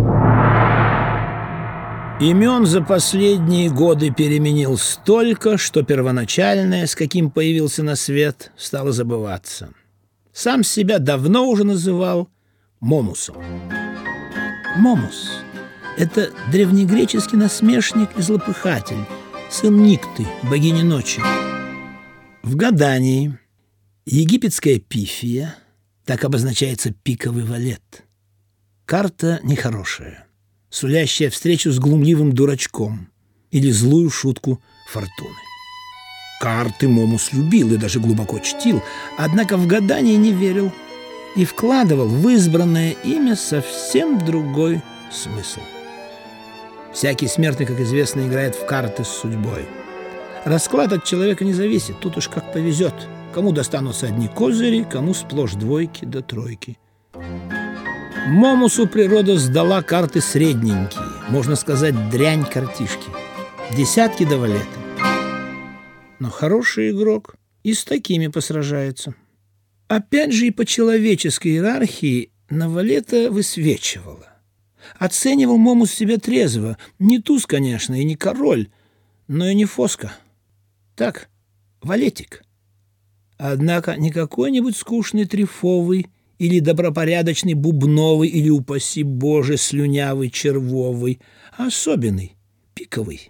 Имен за последние годы переменил столько, что первоначальное, с каким появился на свет, стало забываться. Сам себя давно уже называл Момусом. Момус – это древнегреческий насмешник и злопыхатель, сын Никты, богини ночи. В гадании египетская пифия, так обозначается пиковый валет, карта нехорошая, сулящая встречу с глумливым дурачком или злую шутку фортуны. Карты Момус любил и даже глубоко чтил, однако в гадание не верил и вкладывал в избранное имя совсем другой смысл. Всякий смертный, как известно, играет в карты с судьбой. Расклад от человека не зависит, тут уж как повезет. Кому достанутся одни козыри, кому сплошь двойки да тройки. Момусу природа сдала карты средненькие, можно сказать, дрянь картишки. Десятки до валеты. Но хороший игрок и с такими посражается. Опять же и по человеческой иерархии на валета высвечивала. Оценивал Момус себя трезво. Не туз, конечно, и не король, но и не фоска. Так, валетик. Однако не какой-нибудь скучный трефовый или добропорядочный бубновый, или, упаси Боже, слюнявый червовый, а особенный, пиковый.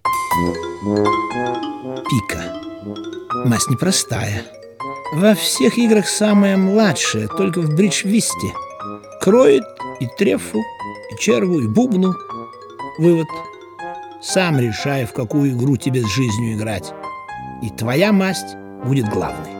Пика. Масть непростая. Во всех играх самая младшая, только в бридж-висте. Кроет и трефу, и черву, и бубну. Вывод. Сам решай, в какую игру тебе с жизнью играть. И твоя масть будет главной.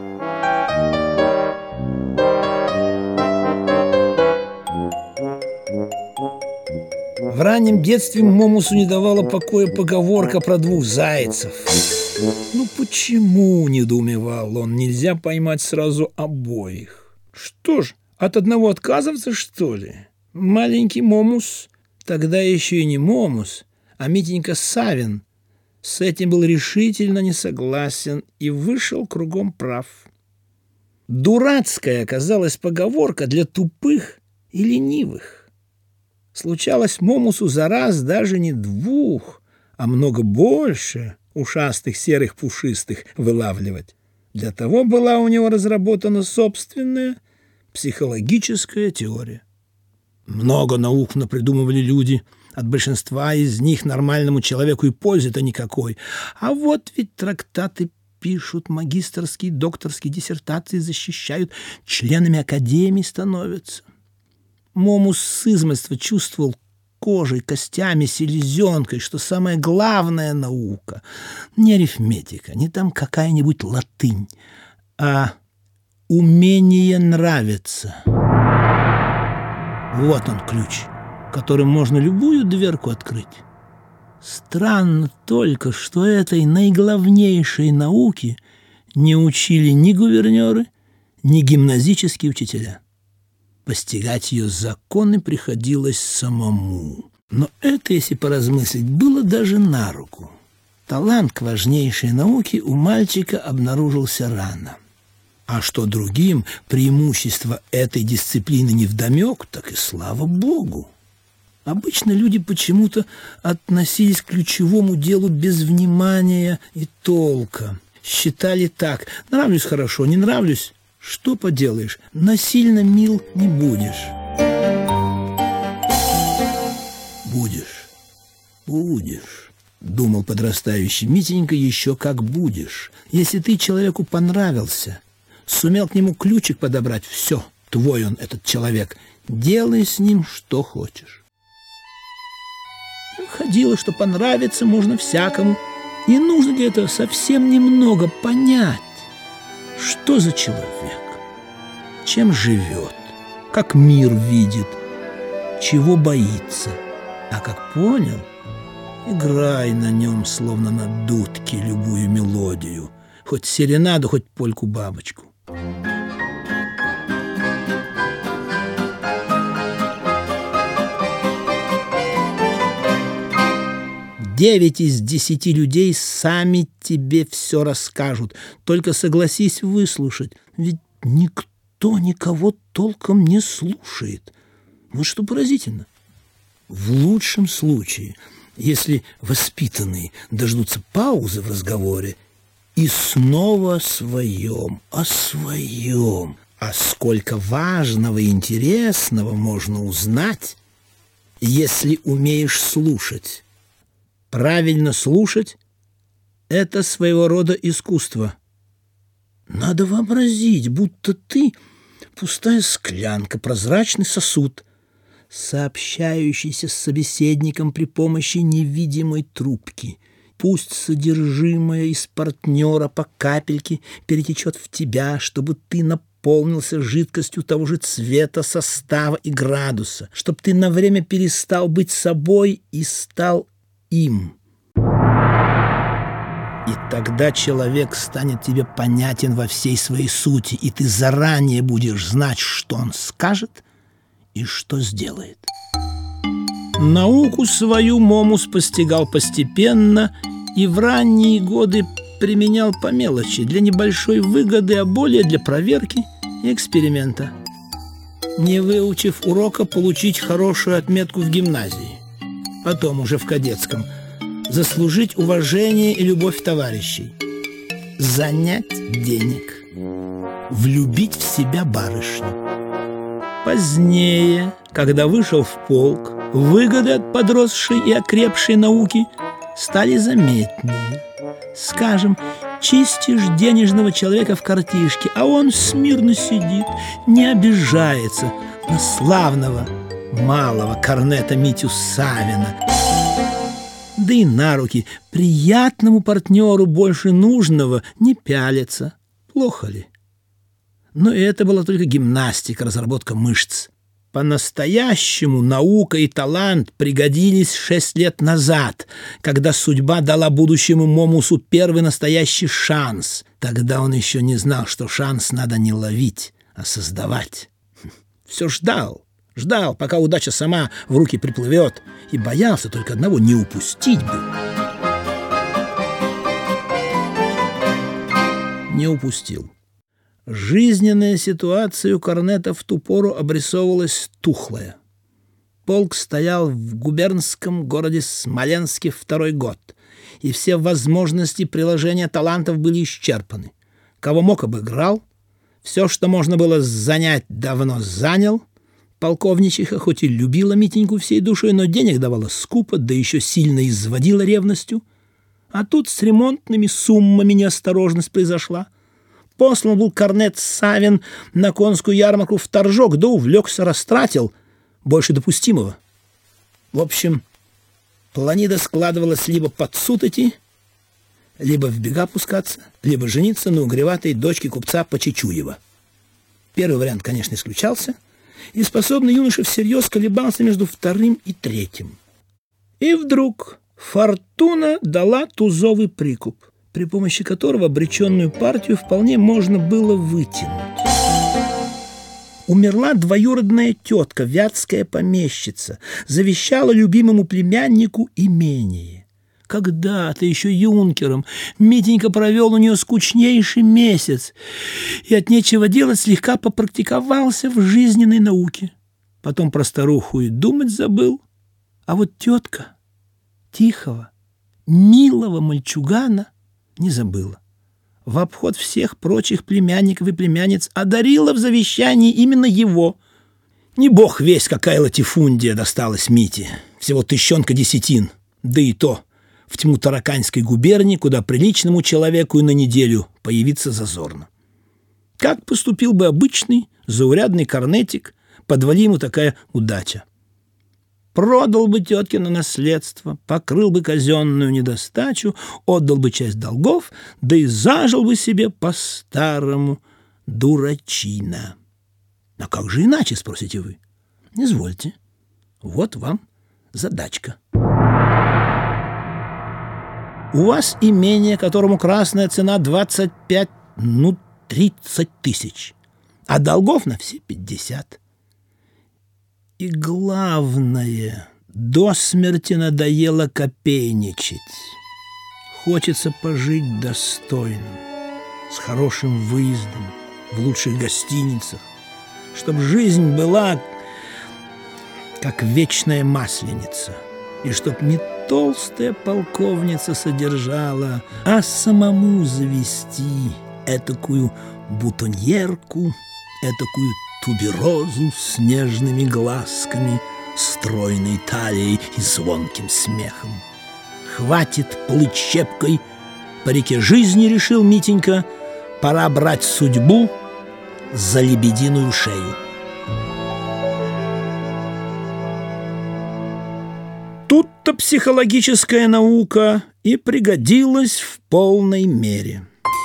В раннем детстве Момусу не давала покоя поговорка про двух зайцев. Ну почему, недоумевал он, нельзя поймать сразу обоих? Что ж, от одного отказываться, что ли? Маленький Момус, тогда еще и не Момус, а Митенька Савин, с этим был решительно не согласен и вышел кругом прав. Дурацкая оказалась поговорка для тупых и ленивых. Случалось Момусу за раз даже не двух, а много больше ушастых серых пушистых вылавливать. Для того была у него разработана собственная психологическая теория. Много наук напридумывали люди, от большинства из них нормальному человеку и пользы-то никакой. А вот ведь трактаты пишут, магистерские, докторские диссертации защищают, членами академий становятся. Момус с измольства чувствовал кожей, костями, селезенкой, что самая главная наука не арифметика, не там какая-нибудь латынь, а умение нравиться. Вот он ключ, которым можно любую дверку открыть. Странно только, что этой наиглавнейшей науке не учили ни гувернеры, ни гимназические учителя. Постигать ее законы приходилось самому. Но это, если поразмыслить, было даже на руку. Талант к важнейшей науке у мальчика обнаружился рано. А что другим преимущество этой дисциплины невдомек, так и слава богу. Обычно люди почему-то относились к ключевому делу без внимания и толка. Считали так: нравлюсь — хорошо, не нравлюсь — что поделаешь, насильно мил не будешь. Будешь, думал подрастающий Митенька, еще как будешь. Если ты человеку понравился, сумел к нему ключик подобрать, все, твой он, этот человек, делай с ним что хочешь. Ходило, что понравиться можно всякому, и нужно для этого совсем немного понять, что за человек, чем живет, как мир видит, чего боится. А как понял, играй на нем, словно на дудке, любую мелодию, хоть серенаду, хоть польку-бабочку. 9 из 10 людей сами тебе все расскажут. Только согласись выслушать, ведь никто никого толком не слушает. Вот что поразительно. В лучшем случае, если воспитанные дождутся паузы в разговоре, и снова о своем. А сколько важного и интересного можно узнать, если умеешь слушать. Правильно слушать – это своего рода искусство. Надо вообразить, будто ты – пустая склянка, прозрачный сосуд, сообщающийся с собеседником при помощи невидимой трубки. Пусть содержимое из партнера по капельке перетечет в тебя, чтобы ты наполнился жидкостью того же цвета, состава и градуса, чтобы ты на время перестал быть собой и стал им. И тогда человек станет тебе понятен во всей своей сути, и ты заранее будешь знать, что он скажет и что сделает. Науку свою Момус постигал постепенно и в ранние годы применял по мелочи, для небольшой выгоды, а более для проверки и эксперимента. Не выучив урока, получить хорошую отметку в гимназии, потом уже в кадетском, заслужить уважение и любовь товарищей, занять денег, влюбить в себя барышню. Позднее, когда вышел в полк, выгоды от подросшей и окрепшей науки стали заметнее. Скажем, чистишь денежного человека в картишке, а он смирно сидит, не обижается на славного малого корнета Митю Савина. Да и на руки приятному партнеру больше нужного не пялится. Плохо ли? Но это была только гимнастика, разработка мышц. По-настоящему наука и талант пригодились 6 лет назад, когда судьба дала будущему Момусу первый настоящий шанс. Тогда он еще не знал, что шанс надо не ловить, а создавать. Все ждал, пока удача сама в руки приплывет, и боялся только одного — не упустить бы. Не упустил. Жизненная ситуация у корнета в ту пору обрисовывалась тухлая. Полк стоял в губернском городе Смоленске 2-й год, и все возможности приложения талантов были исчерпаны. Кого мог, обыграл, все, что можно было занять, давно занял. Полковничиха хоть и любила Митеньку всей душой, но денег давала скупо, да еще сильно изводила ревностью. А тут с ремонтными суммами неосторожность произошла. Послан был корнет Савин на конскую ярмарку в Торжок, да увлекся, растратил больше допустимого. В общем, планида складывалась либо подсуд идти, либо в бега пускаться, либо жениться на угреватой дочке купца Почечуева. Первый вариант, конечно, исключался, и способный юноша всерьез колебался между 2-м и 3-м. И вдруг фортуна дала тузовый прикуп, при помощи которого обреченную партию вполне можно было вытянуть. Умерла двоюродная тетка, вятская помещица, завещала любимому племяннику имение. Когда-то еще юнкером Митенька провел у нее скучнейший месяц и от нечего делать слегка попрактиковался в жизненной науке. Потом про старуху и думать забыл. А вот тетка тихого, милого мальчугана не забыла. В обход всех прочих племянников и племянниц одарила в завещании именно его. Не бог весть, какая латифундия досталась Мите. Всего 1000 десятин, да и то в тьму Тараканской губернии, куда приличному человеку и на неделю появиться зазорно. Как поступил бы обычный, заурядный корнетик, подвали ему такая удача? Продал бы теткино наследство, покрыл бы казенную недостачу, отдал бы часть долгов, да и зажил бы себе по-старому дурачина. А как же иначе, спросите вы? Извольте, вот вам задачка. У вас имение, которому красная цена 25, 30 тысяч, а долгов на все 50. И главное, до смерти надоело копейничать. Хочется пожить достойно, с хорошим выездом, в лучших гостиницах, чтобы жизнь была как вечная масленица, и чтоб не толстая полковница содержала, а самому завести этакую бутоньерку, этакую туберозу с нежными глазками, стройной талией и звонким смехом. Хватит плыть щепкой по реке жизни, решил Митенька, пора брать судьбу за лебединую шею. Тут-то психологическая наука и пригодилась в полной мере.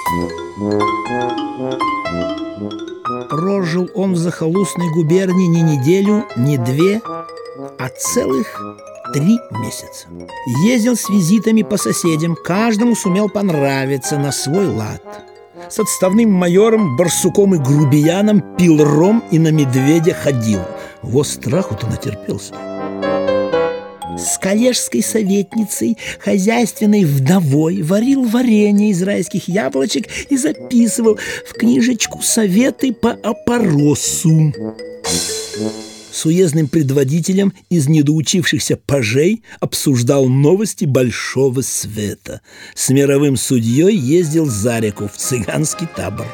Прожил он в захолустной губернии не неделю, не две, а целых 3 месяца. Ездил с визитами по соседям, каждому сумел понравиться на свой лад. С отставным майором, барсуком и грубияном пил ром и на медведя ходил. Во страху-то натерпелся. С коллежской советницей, хозяйственной вдовой варил варенье из райских яблочек и записывал в книжечку советы по опоросу. С уездным предводителем из недоучившихся пажей обсуждал новости большого света. С мировым судьей ездил за реку в цыганский табор.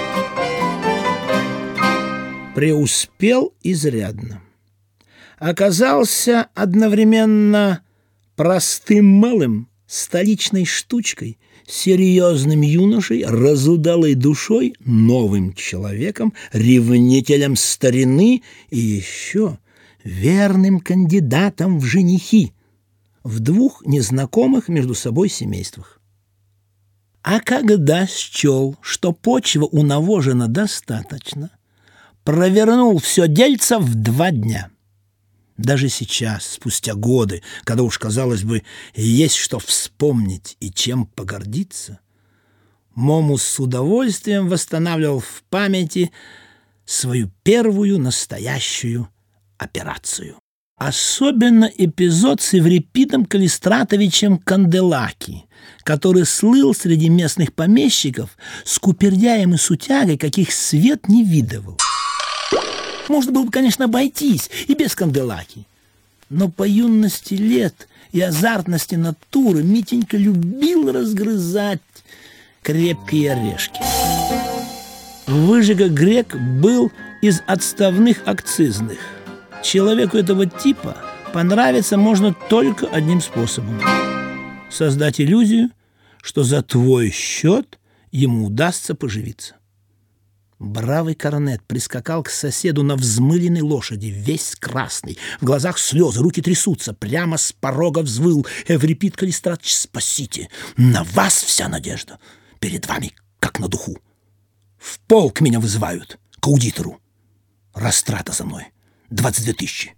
Преуспел изрядно. Оказался одновременно простым малым, столичной штучкой, серьезным юношей, разудалой душой, новым человеком, ревнителем старины и еще верным кандидатом в женихи в 2 незнакомых между собой семействах. А когда счел, что почва унавожена достаточно, провернул все дельце в 2 дня. Даже сейчас, спустя годы, когда уж, казалось бы, есть что вспомнить и чем погордиться, Момус с удовольствием восстанавливал в памяти свою первую настоящую операцию. Особенно эпизод с Еврипидом Калистратовичем Канделаки, который слыл среди местных помещиков скупердяем и сутягой, каких свет не видывал. Можно было бы, конечно, обойтись и без Канделаки. Но по юности лет и азартности натуры Митенька любил разгрызать крепкие орешки. Выжига Грек был из отставных акцизных. Человеку этого типа понравиться можно только одним способом – создать иллюзию, что за твой счет ему удастся поживиться. Бравый корнет прискакал к соседу на взмыленной лошади, весь красный, в глазах слезы, руки трясутся, прямо с порога взвыл: «Еврипид Калистратович, спасите! На вас вся надежда! Перед вами, как на духу! В полк меня вызывают, к аудитору! Растрата за мной 22 000».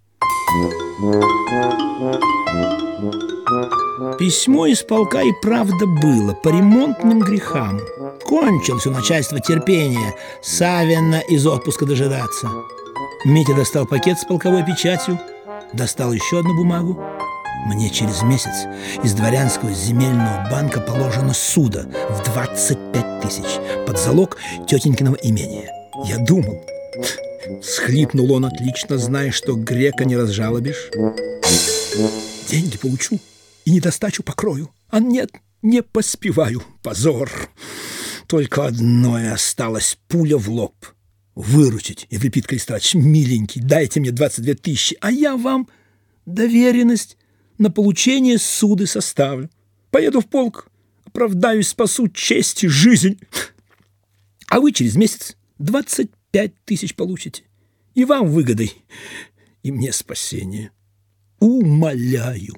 Письмо из полка и правда было по ремонтным грехам. Кончилось у начальства терпение Савина из отпуска дожидаться. Митя достал пакет с полковой печатью, достал еще одну бумагу. Мне через месяц из дворянского земельного банка положено суда в 25 000 под залог тетенькиного имения. Я думал, схлипнул он, отлично зная, что Грека не разжалобишь. Деньги получу и недостачу покрою. А нет, не поспеваю. Позор. Только одно и осталось: пуля в лоб. Выручить, Еврипид Калистратович, миленький, дайте мне 22 000, а я вам доверенность на получение суды составлю. Поеду в полк, оправдаюсь, спасу честь и жизнь. А вы через месяц 25 000 получите. И вам выгодой, и мне спасение. Умоляю.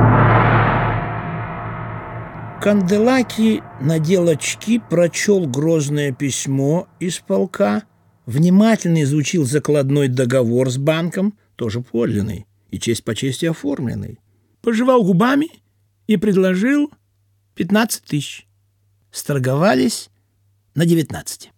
Канделаки надел очки, прочел грозное письмо из полка, внимательно изучил закладной договор с банком, тоже подлинный и честь по чести оформленный, пожевал губами и предложил 15 000. Сторговались на 19.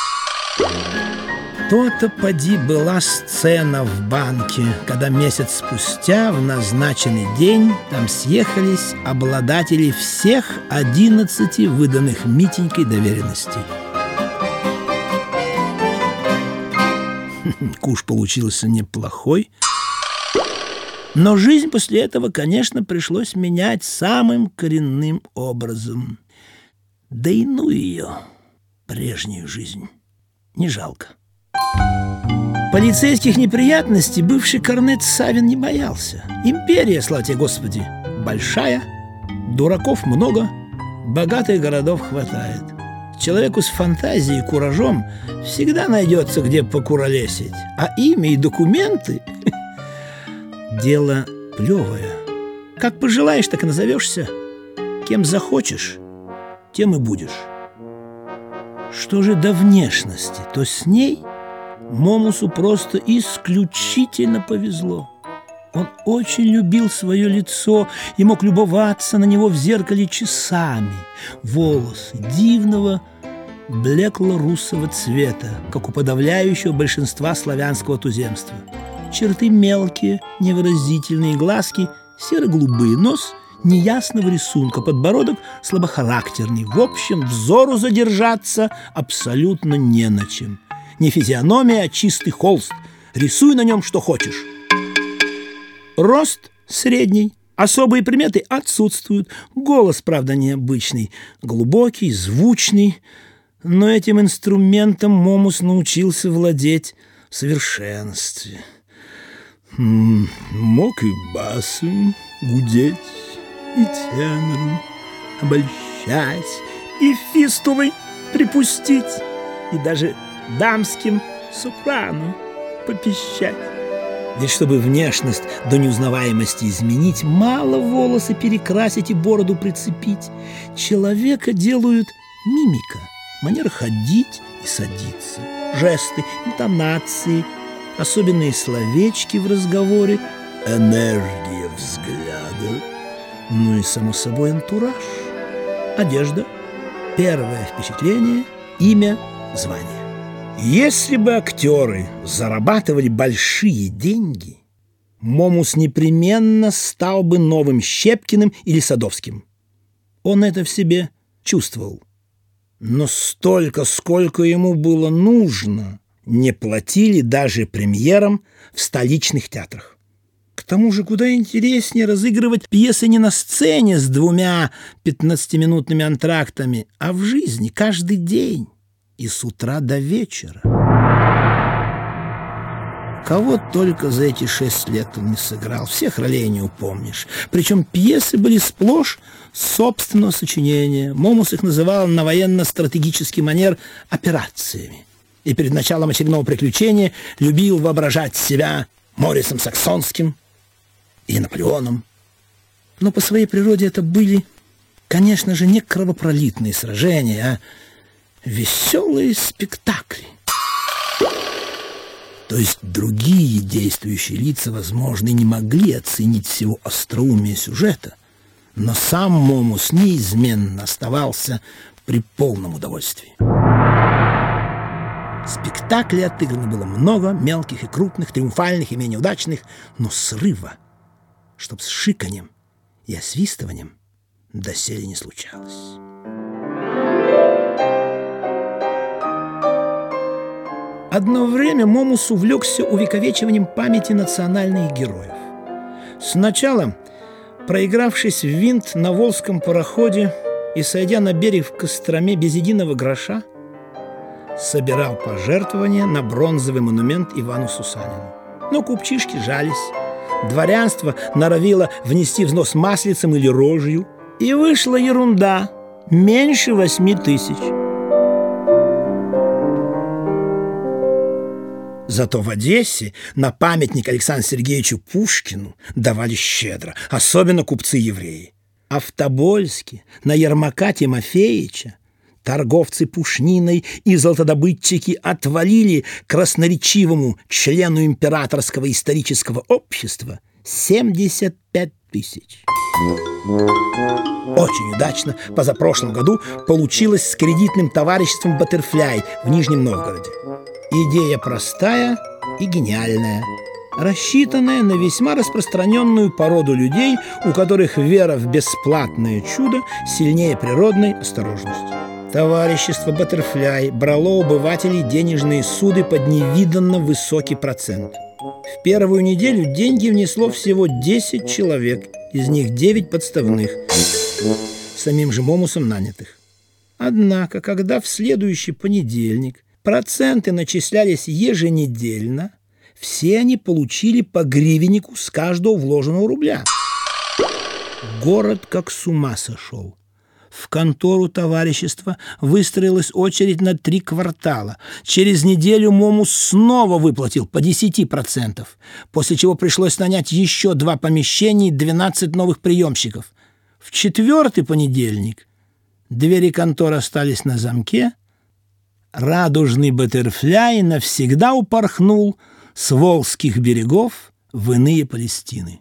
То-то поди была сцена в банке, когда месяц спустя в назначенный день там съехались обладатели всех 11 выданных Митенькой доверенностей. Куш получился неплохой. Но жизнь после этого, конечно, пришлось менять самым коренным образом. Да и ну ее, прежнюю жизнь, не жалко. Полицейских неприятностей бывший корнет Савин не боялся. Империя, слава тебе, Господи, большая, дураков много, богатых городов хватает. Человеку с фантазией и куражом всегда найдется, где покуролесить. А имя и документы – дело плевое. Как пожелаешь, так и назовешься. Кем захочешь, тем и будешь. Что же до внешности, то с ней Момусу просто исключительно повезло. Он очень любил свое лицо и мог любоваться на него в зеркале часами. Волосы дивного блекло-русого цвета, как у подавляющего большинства славянского туземства. Черты мелкие, невыразительные, глазки серо-голубые, нос неясного рисунка, подбородок слабохарактерный. В общем, взору задержаться абсолютно не на чем. Не физиономия, а чистый холст. Рисуй на нем, что хочешь. Рост средний, особые приметы отсутствуют. Голос, правда, необычный, глубокий, звучный. Но этим инструментом Момус научился владеть в совершенстве. Мог и басом гудеть, и тенором обольщать, и фистулой припустить, и даже дамским сопрано попищать. Ведь чтобы внешность до неузнаваемости изменить, мало волосы перекрасить и бороду прицепить. Человека делают мимика, манера ходить и садиться, жесты, интонации, особенные словечки в разговоре, энергия взгляда, ну и, само собой, антураж, одежда, первое впечатление, имя, звание. Если бы актеры зарабатывали большие деньги, Момус непременно стал бы новым Щепкиным или Садовским. Он это в себе чувствовал. Но столько, сколько ему было нужно, не платили даже премьерам в столичных театрах. К тому же куда интереснее разыгрывать пьесы не на сцене с 2 15-минутными антрактами, а в жизни каждый день и с утра до вечера. Кого только за эти 6 лет он не сыграл, всех ролей не упомнишь. Причем пьесы были сплошь собственного сочинения. Момус их называл на военно-стратегический манер операциями. И перед началом очередного приключения любил воображать себя Морисом Саксонским и Наполеоном. Но по своей природе это были, конечно же, не кровопролитные сражения, а веселые спектакли. То есть другие действующие лица, возможно, не могли оценить всего остроумия сюжета, но сам Момус неизменно оставался при полном удовольствии. Спектаклей отыграно было много, мелких и крупных, триумфальных и менее удачных, но срыва, чтоб с шиканьем и освистыванием доселе не случалось. Одно время Момус увлекся увековечиванием памяти национальных героев. Сначала, проигравшись в винт на Волжском пароходе и сойдя на берег в Костроме без единого гроша, собирал пожертвования на бронзовый монумент Ивану Сусанину. Но купчишки жались, дворянство норовило внести взнос маслицем или рожью, и вышла ерунда – меньше 8 тысяч. Зато в Одессе на памятник Александру Сергеевичу Пушкину давали щедро, особенно купцы-евреи. А в Тобольске на Ермака Тимофеевича торговцы пушниной и золотодобытчики отвалили красноречивому члену императорского исторического общества 75 тысяч. Очень удачно позапрошлом году получилось с кредитным товариществом «Баттерфляй» в Нижнем Новгороде. Идея простая и гениальная, рассчитанная на весьма распространенную породу людей, у которых вера в бесплатное чудо сильнее природной осторожности. Товарищество «Баттерфляй» брало у обывателей денежные суды под невиданно высокий процент. В первую неделю деньги внесло всего 10 человек, из них 9 подставных, самим же Момусом нанятых. Однако, когда в следующий понедельник проценты начислялись еженедельно, все они получили по гривеннику с каждого вложенного рубля. Город как с ума сошел. В контору товарищества выстроилась очередь на 3 квартала. Через неделю Момус снова выплатил по 10%, после чего пришлось нанять еще 2 помещения и 12 новых приемщиков. В 4-й понедельник двери конторы остались на замке. Радужный баттерфляй навсегда упорхнул с Волжских берегов в иные Палестины.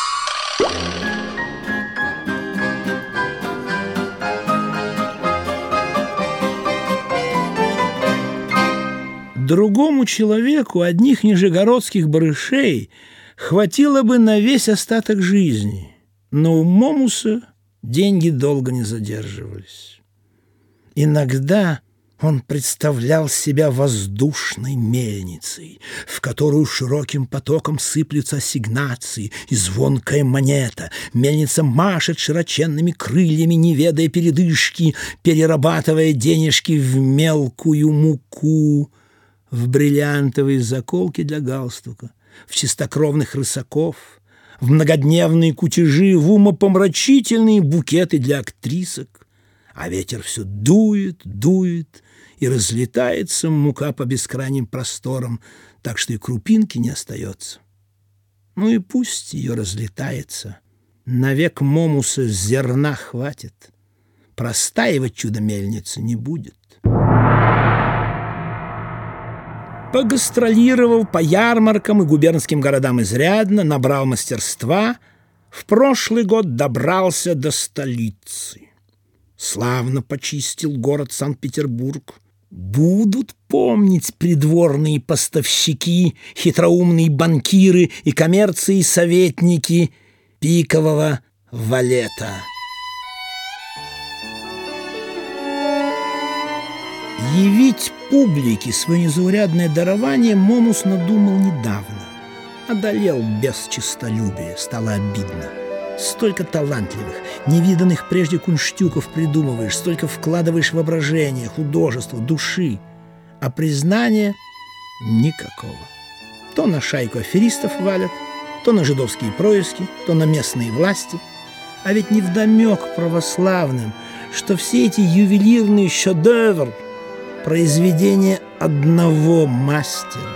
Другому человеку одних нижегородских барышей хватило бы на весь остаток жизни, но у Момуса деньги долго не задерживались. Иногда он представлял себя воздушной мельницей, в которую широким потоком сыплются ассигнации и звонкая монета. Мельница машет широченными крыльями, не ведая передышки, перерабатывая денежки в мелкую муку, в бриллиантовые заколки для галстука, в чистокровных рысаков, в многодневные кутежи, в умопомрачительные букеты для актрисок. А ветер все дует, дует, и разлетается мука по бескрайним просторам, так что и крупинки не остается. Ну и пусть ее разлетается. Навек Момуса зерна хватит. Простаивать чудо-мельница не будет. Погастролировал по ярмаркам и губернским городам изрядно, набрал мастерства, в прошлый год добрался до столицы. Славно почистил город Санкт-Петербург. Будут помнить придворные поставщики, хитроумные банкиры и коммерции советники пикового валета. Явить публике свое незаурядное дарование Момус надумал недавно. Одолел без честолюбия, стало обидно. Столько талантливых, невиданных прежде кунштюков придумываешь, столько вкладываешь воображение, художество, души, а признания никакого. То на шайку аферистов валят, то на жидовские происки, то на местные власти. А ведь невдомек православным, что все эти ювелирные шедевры – произведение одного мастера.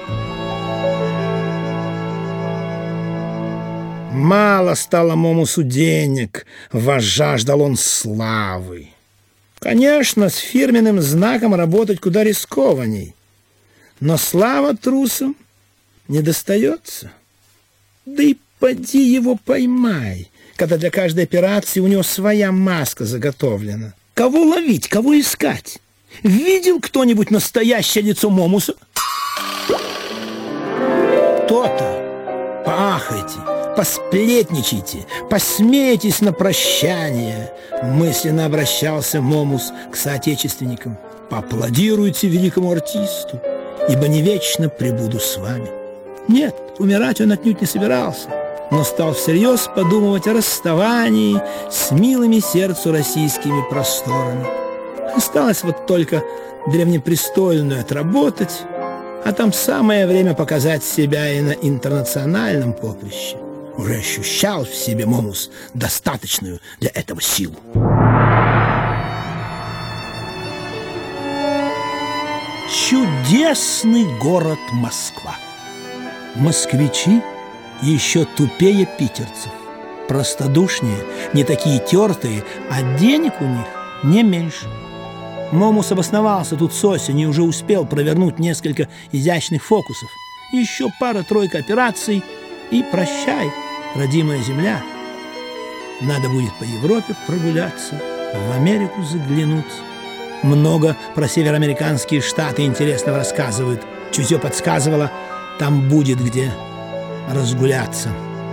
Мало стало Момусу денег, возжаждал он славы. Конечно, с фирменным знаком работать куда рискованней, но слава трусам не достается. Да и поди его поймай, когда для каждой операции у него своя маска заготовлена. Кого ловить, кого искать? Видел кто-нибудь настоящее лицо Момуса? То-то. Поахайте, посплетничайте, посмейтесь на прощание. Мысленно обращался Момус к соотечественникам. Поаплодируйте великому артисту, ибо не вечно пребуду с вами. Нет, умирать он отнюдь не собирался, но стал всерьез подумывать о расставании с милыми сердцу российскими просторами. Осталось вот только древнепрестольную отработать, а там самое время показать себя и на интернациональном поприще. Уже ощущал в себе Момус достаточную для этого силу. Чудесный город Москва. Москвичи еще тупее питерцев, простодушнее, не такие тертые, а денег у них не меньше. Момус обосновался тут с осени и уже успел провернуть несколько изящных фокусов. Еще пара-тройка операций и прощай, родимая земля. Надо будет по Европе прогуляться, в Америку заглянуть. Много про североамериканские штаты интересного рассказывают. Чутье подсказывало, там будет где разгуляться.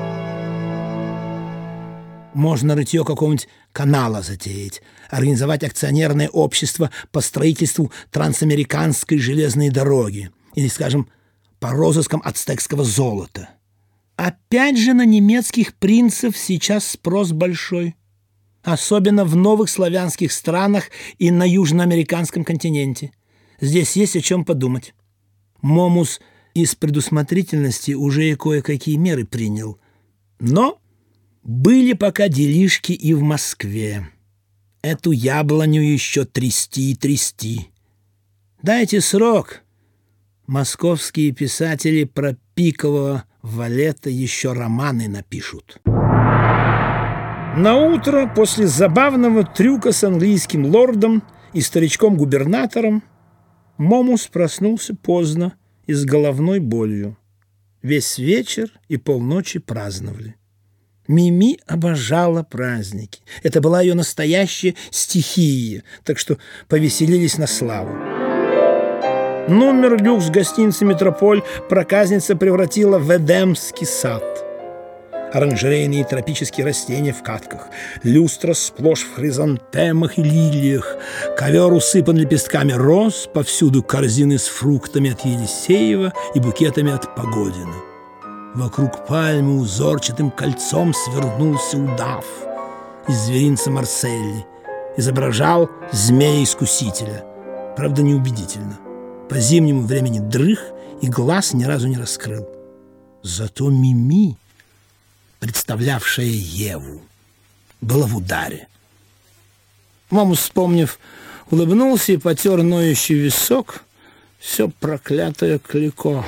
Можно рытье какого-нибудь канала затеять, организовать акционерное общество по строительству трансамериканской железной дороги или, скажем, по розыскам ацтекского золота. Опять же на немецких принцев сейчас спрос большой, особенно в новых славянских странах и на южноамериканском континенте. Здесь есть о чем подумать. Момус из предусмотрительности уже и кое-какие меры принял. Но были пока делишки и в Москве. Эту яблоню еще трясти и трясти. Дайте срок. Московские писатели про пикового валета еще романы напишут. Наутро, после забавного трюка с английским лордом и старичком-губернатором, Момус проснулся поздно и с головной болью. Весь вечер и полночи праздновали. Мими обожала праздники. Это была ее настоящая стихия, так что повеселились на славу. Номер люкс гостиницы «Метрополь» проказница превратила в эдемский сад. Оранжерейные тропические растения в катках, люстра сплошь в хризантемах и лилиях, ковер усыпан лепестками роз, повсюду корзины с фруктами от Елисеева и букетами от Погодина. Вокруг пальмы узорчатым кольцом свернулся удав из зверинца Марселли, изображал змея-искусителя, правда неубедительно. По зимнему времени дрых и глаз ни разу не раскрыл. Зато Мими, представлявшая Еву, была в ударе. Момус, вспомнив, улыбнулся и потер ноющий висок. Все проклятое Клико.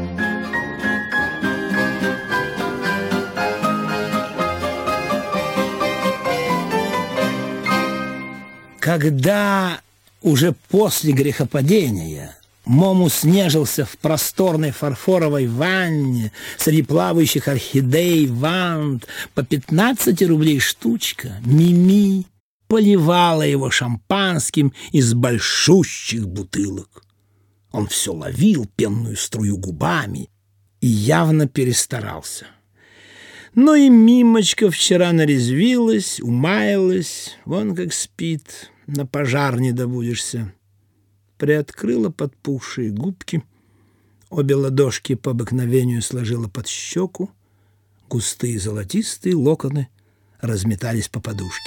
Когда уже после грехопадения Момус нежился в просторной фарфоровой ванне среди плавающих орхидей, вант, по 15 рублей штучка, Мими поливала его шампанским из большущих бутылок. Он все ловил пенную струю губами и явно перестарался. Но и Мимочка вчера нарезвилась, умаялась, вон как спит, на пожар не добудешься. Приоткрыла подпухшие губки, обе ладошки по обыкновению сложила под щеку, густые золотистые локоны разметались по подушке.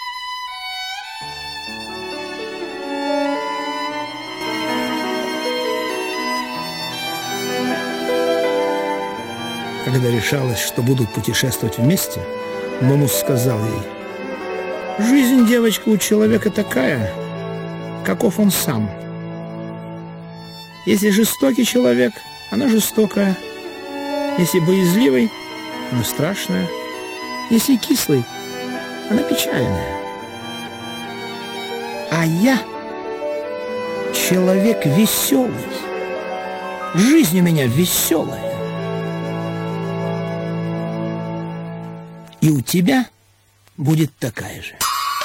Когда решалось, что будут путешествовать вместе, Момус сказал ей: «Жизнь, девочка, у человека такая, каков он сам. Если жестокий человек, она жестокая. Если боязливый, она страшная. Если кислый, она печальная. А я человек веселый. Жизнь у меня веселая. И у тебя будет такая же».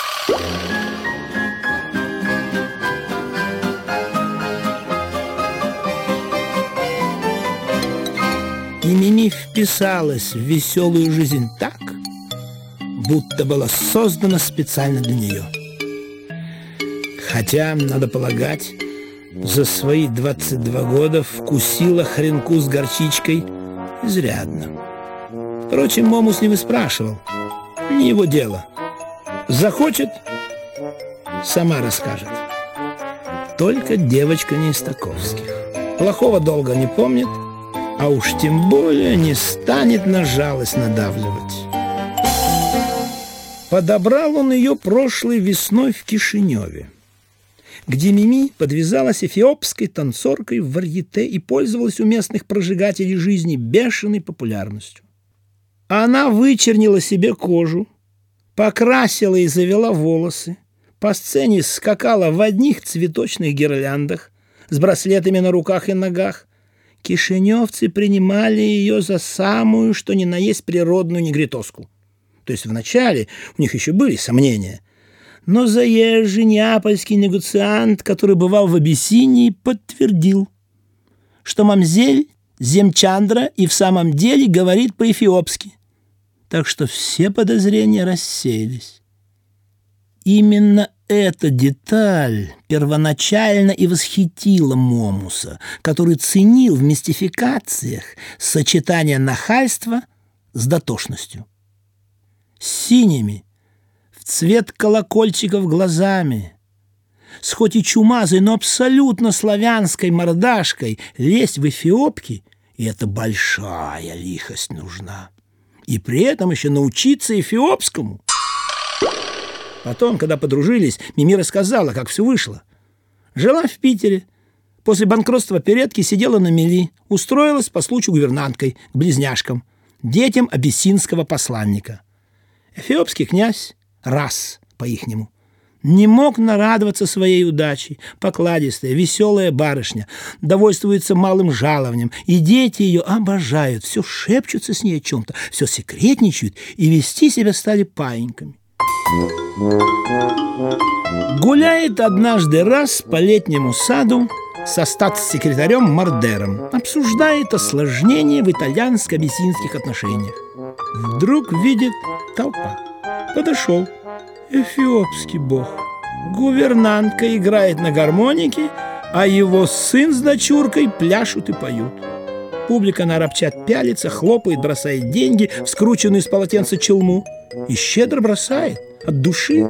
И Мими вписалась в веселую жизнь так, будто была создана специально для нее. Хотя, надо полагать, за свои 22 года вкусила хренку с горчичкой изрядно. Впрочем, Момус не выспрашивал, не его дело. Захочет — сама расскажет. Только девочка не из таковских. Плохого долго не помнит, а уж тем более не станет на жалость надавливать. Подобрал он ее прошлой весной в Кишиневе, где Мими подвязалась эфиопской танцоркой в варьете и пользовалась у местных прожигателей жизни бешеной популярностью. Она вычернила себе кожу, покрасила и завела волосы, по сцене скакала в одних цветочных гирляндах с браслетами на руках и ногах. Кишиневцы принимали ее за самую, что ни на есть, природную негритоску. То есть вначале у них еще были сомнения. Но заезжий неапольский негоциант, который бывал в Абиссинии, подтвердил, что мамзель Земчандра и в самом деле говорит по-эфиопски. Так что все подозрения рассеялись. Именно эта деталь первоначально и восхитила Момуса, который ценил в мистификациях сочетание нахальства с дотошностью. С синими, в цвет колокольчиков глазами, с хоть и чумазой, но абсолютно славянской мордашкой лезть в эфиопки, и это большая лихость нужна. И при этом еще научиться эфиопскому. Потом, когда подружились, Мими рассказала, как все вышло. Жила в Питере. После банкротства оперетки сидела на мели, устроилась по случаю гувернанткой к близняшкам, детям абиссинского посланника. Эфиопский князь, Рас по-ихнему, не мог нарадоваться своей удачей. Покладистая, веселая барышня, довольствуется малым жалованием, и дети ее обожают, все шепчутся с ней о чем-то, все секретничают и вести себя стали паиньками. Гуляет однажды Раз по летнему саду со статс-секретарем Мордером, обсуждает осложнения в итальянско-абиссинских отношениях. Вдруг видит толпа. Подошел эфиопский бог. Гувернантка играет на гармонике, а его сын с дочуркой пляшут и поют. Публика на рабчат пялится, хлопает, бросает деньги в скрученную из полотенца челму. И щедро бросает, от души.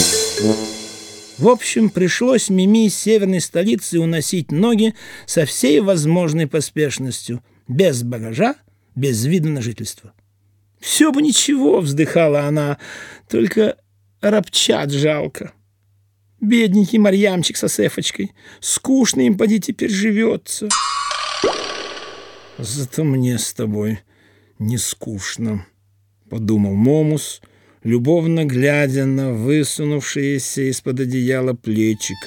В общем, пришлось Мими из северной столицы уносить ноги со всей возможной поспешностью, без багажа, без вида на жительство. «Все бы ничего», — вздыхала она, — «только рабчат жалко. Бедненький Марьямчик со Сефочкой, скучно им поди теперь живется». «Зато мне с тобой не скучно», — подумал Момус, любовно глядя на высунувшееся из-под одеяла плечико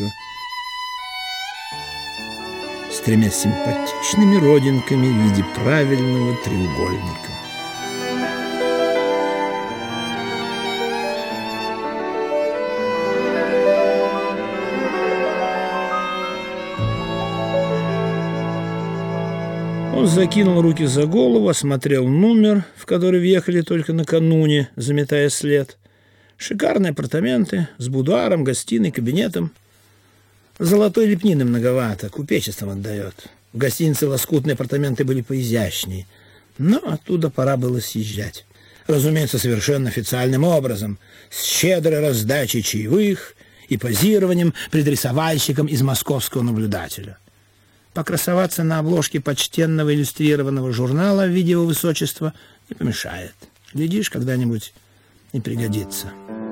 с тремя симпатичными родинками в виде правильного треугольника. Он закинул руки за голову, осмотрел номер, в который въехали только накануне, заметая след. Шикарные апартаменты с будуаром, гостиной, кабинетом. Золотой лепнины многовато, купечеством отдает. В гостинице лоскутные апартаменты были поизящнее, но оттуда пора было съезжать. Разумеется, совершенно официальным образом, с щедрой раздачей чаевых и позированием пред рисовальщиком из московского наблюдателя. Покрасоваться на обложке почтенного иллюстрированного журнала в виде его высочества не помешает. Глядишь, когда-нибудь и пригодится.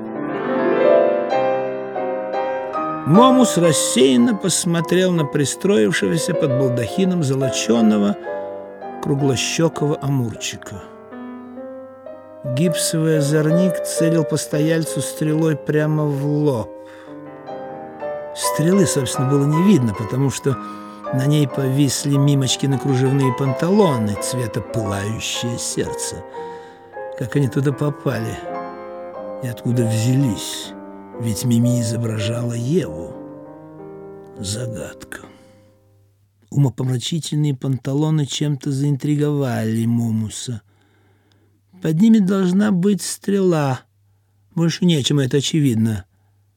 Момус рассеянно посмотрел на пристроившегося под балдахином золоченого круглощекого амурчика. Гипсовый озорник целил постояльцу стрелой прямо в лоб. Стрелы, собственно, было не видно, потому что на ней повисли Мимочкины кружевные панталоны цвета пылающее сердце. Как они туда попали и откуда взялись? Ведь Мими изображала Еву. Загадка. Умопомрачительные панталоны чем-то заинтриговали Момуса. Под ними должна быть стрела. Больше нечем, это очевидно.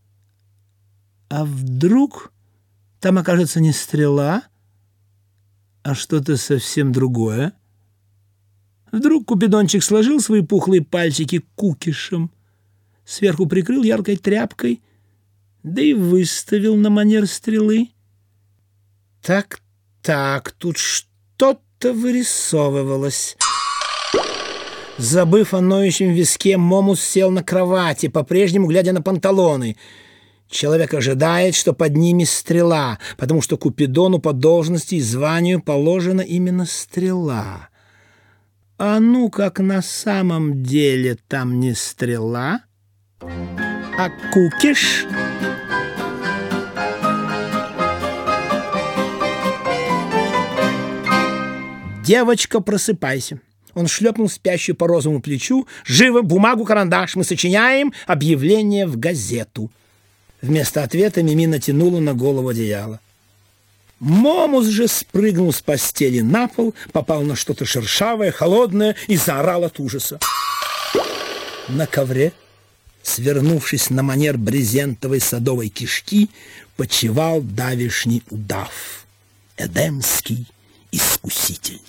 А вдруг там окажется не стрела, а что-то совсем другое? Вдруг Купидончик сложил свои пухлые пальчики кукишем, сверху прикрыл яркой тряпкой, да и выставил на манер стрелы. Так, тут что-то вырисовывалось. Забыв о ноющем виске, Момус сел на кровати, по-прежнему глядя на панталоны. Человек ожидает, что под ними стрела, потому что Купидону по должности и званию положена именно стрела. А ну, как на самом деле там не стрела, а кукиш. «Девочка, просыпайся!» Он шлепнул спящую по розовому плечу. «Живо, бумагу, карандаш, мы сочиняем объявление в газету». Вместо ответа Мими натянула на голову одеяло. Момус же спрыгнул с постели на пол, попал на что-то шершавое, холодное и заорал от ужаса. На ковре свернувшись на манер брезентовой садовой кишки, почивал давишний удав, эдемский искуситель.